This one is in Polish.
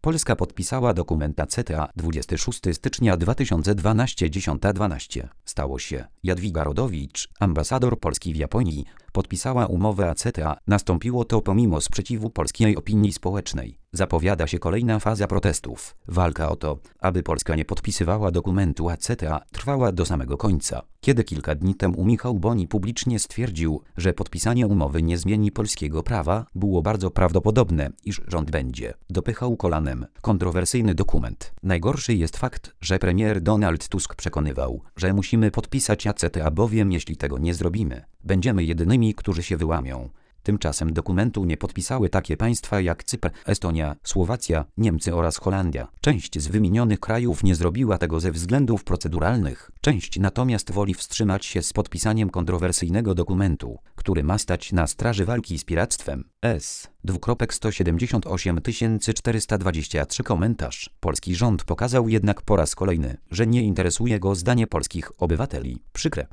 Polska podpisała dokument CETA 26 stycznia 2012 10:12. Stało się. Jadwiga Rodowicz, ambasador Polski w Japonii, podpisała umowę CETA. Nastąpiło to pomimo sprzeciwu polskiej opinii społecznej. Zapowiada się kolejna faza protestów. Walka o to, aby Polska nie podpisywała dokumentu CETA, trwała do samego końca. Kiedy kilka dni temu Michał Boni publicznie stwierdził, że podpisanie umowy nie zmieni polskiego prawa, było bardzo prawdopodobne, iż rząd będzie dopychał kolanem kontrowersyjny dokument. Najgorszy jest fakt, że premier Donald Tusk przekonywał, że musimy podpisać CETA, bowiem jeśli tego nie zrobimy, będziemy jedynymi, którzy się wyłamią. Tymczasem dokumentu nie podpisały takie państwa jak Cypr, Estonia, Słowacja, Niemcy oraz Holandia. Część z wymienionych krajów nie zrobiła tego ze względów proceduralnych. Część natomiast woli wstrzymać się z podpisaniem kontrowersyjnego dokumentu, który ma stać na straży walki z piractwem. 178 423 komentarz. Polski rząd pokazał jednak po raz kolejny, że nie interesuje go zdanie polskich obywateli. Przykre.